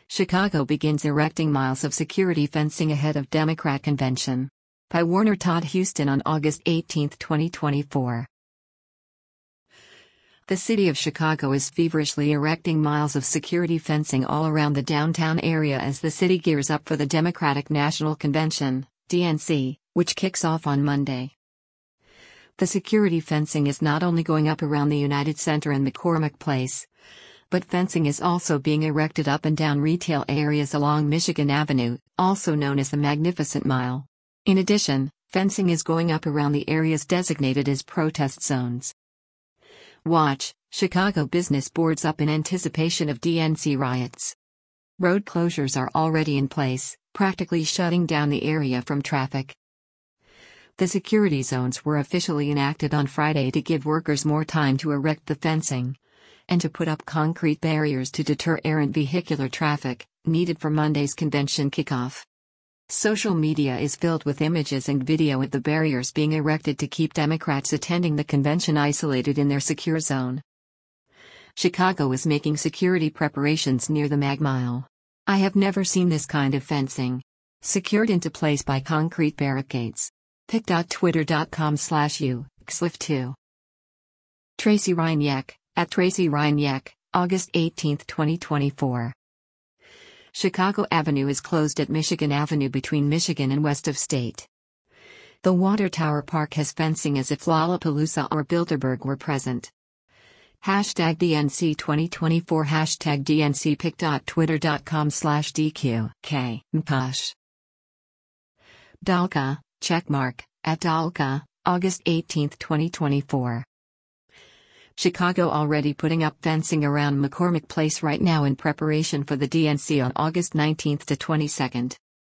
Chicago begins erecting miles of security fencing ahead of Democrat convention. By Warner Todd Huston on August 18, 2024. The city of Chicago is feverishly erecting miles of security fencing all around the downtown area as the city gears up for the Democratic National Convention, DNC, which kicks off on Monday. The security fencing is not only going up around the United Center and McCormick Place, but fencing is also being erected up and down retail areas along Michigan Avenue, also known as the Magnificent Mile. In addition, fencing is going up around the areas designated as protest zones. Watch, Chicago business boards up in anticipation of DNC riots. Road closures are already in place, practically shutting down the area from traffic. The security zones were officially enacted on Friday to give workers more time to erect the fencing and to put up concrete barriers to deter errant vehicular traffic, needed for Monday's convention kickoff. Social media is filled with images and video of the barriers being erected to keep Democrats attending the convention isolated in their secure zone. Chicago is making security preparations near the Mag Mile. I have never seen this kind of fencing. Secured into place by concrete barricades. pic.twitter.com/u/xlif2. Tracy Reinyak, at Tracy Reinyak, August 18, 2024. Chicago Avenue is closed at Michigan Avenue between Michigan and west of State. The Water Tower Park has fencing as if Lollapalooza or Bilderberg were present. #DNC 2024 #DNC pic.twitter.com/DQ. Mposh. Dalka, checkmark, at Dalka, August 18, 2024. Chicago already putting up fencing around McCormick Place right now in preparation for the DNC on August 19 to 22.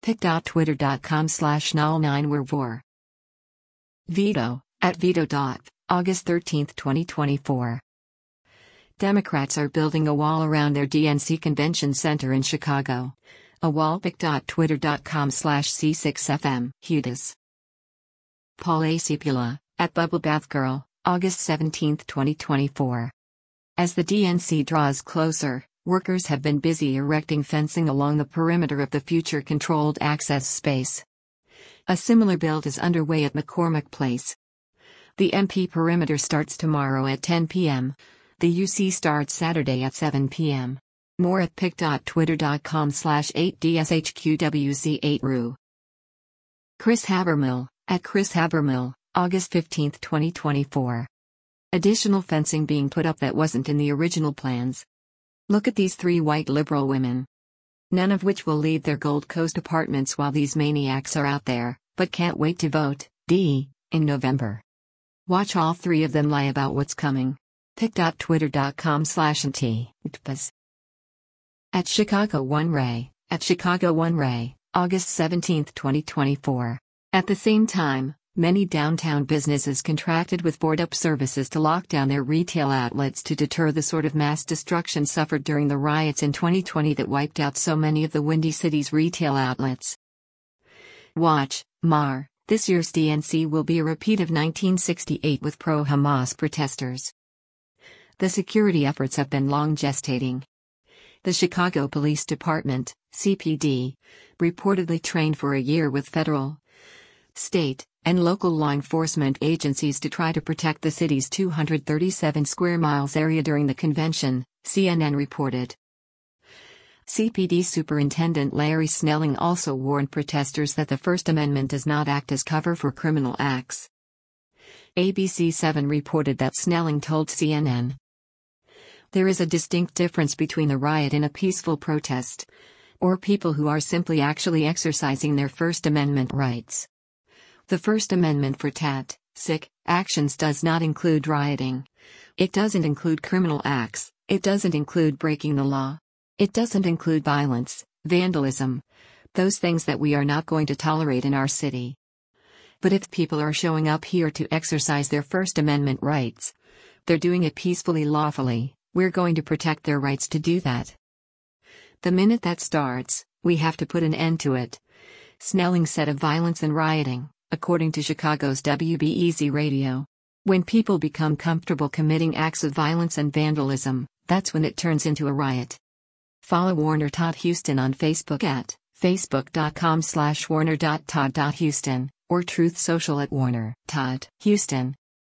pic.twitter.com/null9wervor. Veto, at Veto. August 13, 2024. Democrats are building a wall around their DNC convention center in Chicago. A wall. pic.twitter.com/c6fm. Hudis. Paul Acipula, at Bubble Bath Girl, August 17, 2024. As the DNC draws closer, workers have been busy erecting fencing along the perimeter of the future controlled access space. A similar build is underway at McCormick Place. The MP perimeter starts tomorrow at 10 p.m. The UC starts Saturday at 7 p.m. More at pic.twitter.com/8dshqwz8ru. Chris Habermill, at Chris Habermill, August 15, 2024. Additional fencing being put up that wasn't in the original plans. Look at these 3 white liberal women. None of which will leave their Gold Coast apartments while these maniacs are out there, but can't wait to vote, in November. Watch all 3 of them lie about what's coming. pic.twitter.com/nt. At Chicago One Ray, at Chicago One Ray, August 17, 2024. At the same time, many downtown businesses contracted with board-up services to lock down their retail outlets to deter the sort of mass destruction suffered during the riots in 2020 that wiped out so many of the Windy City's retail outlets. Watch, Mar, this year's DNC will be a repeat of 1968 with pro-Hamas protesters. The security efforts have been long gestating. The Chicago Police Department, CPD, reportedly trained for a year with federal, state, and local law enforcement agencies to try to protect the city's 237 square miles area during the convention, CNN reported. CPD Superintendent Larry Snelling also warned protesters that the First Amendment does not act as cover for criminal acts. ABC7 reported that Snelling told CNN, "There is a distinct difference between a riot and a peaceful protest, or people who are simply actually exercising their First Amendment rights. The First Amendment for sick actions does not include rioting. It doesn't include criminal acts, it doesn't include breaking the law. It doesn't include violence, vandalism, those things that we are not going to tolerate in our city. But if people are showing up here to exercise their First Amendment rights, they're doing it peacefully, lawfully, we're going to protect their rights to do that. The minute that starts, we have to put an end to it," Snelling said of violence and rioting, according to Chicago's WBEZ Radio. "When people become comfortable committing acts of violence and vandalism, that's when it turns into a riot." Follow Warner Todd Houston on Facebook at facebook.com/warner.todd.houston or Truth Social at Warner Todd Houston.